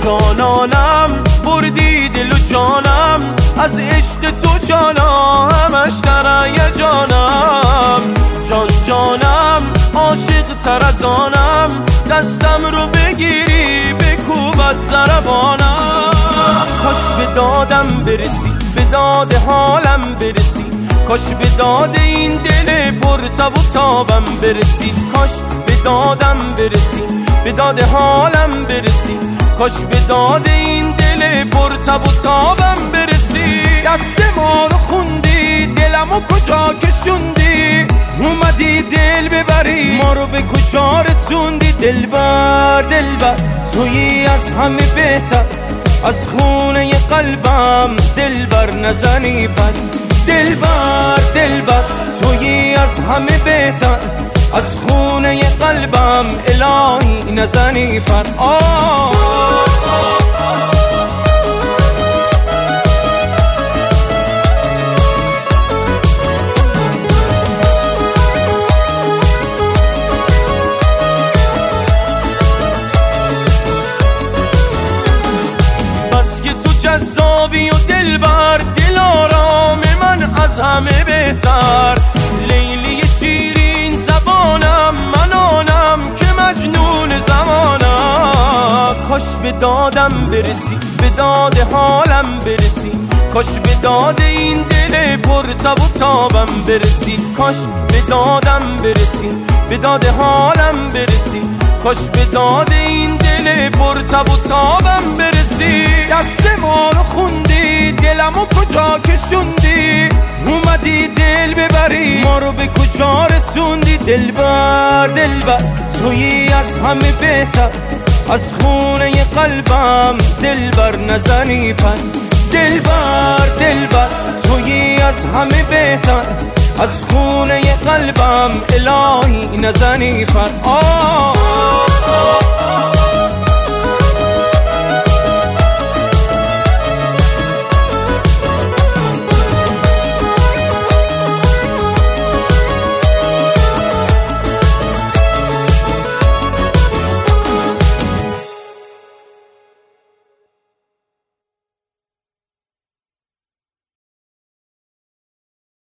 جانانم بردی دل و جانم، از عشق تو جانا همش در جانم. جان جانم عاشق تر از آنم، دستم رو بگیری بکوبت زربانم. کاش به دادم برسی، به داد حالم برسی، کاش به داد این دل پر تب و تابم برسی. کاش به دادم برسی، به داد حالم برسی، کاش به داد این دل پر تب و تابم برسی. دست ما رو خوندی، دلمو کجا کشوندی، اومدی دل ببری ما رو به کجا رسوندی. دلبر دلبر تویی از همه بهتر، از خونه قلبم دلبر نزنی بر. دلبر دلبر تویی از همه بهتر، از خونه قلبم الهی نزنی پر. بس که تو جذابی و دلبر، دل آرام من از همه بهتر. لیلی شیرین زبانم، من آنم که مجنون زمانم. کاش به دادم برسی، به داد حالم برسی، کاش به داد این دل پر تب و تابم برسی. کاش به دادم برسی، به داد حالم برسی، کاش به داد این دل پر تب و تابم برسی. دست ما رو خوندی، دلمو کجا کشوندی، اومدی دل ببری ما رو به کجا رسوندی. دلبر دلبر تویی از همه بهتر، از خونه قلبم دلبر نزنی پر. دلبر دلبر تویی از همه بهتر، از خونه قلبم الهی نزنی پر.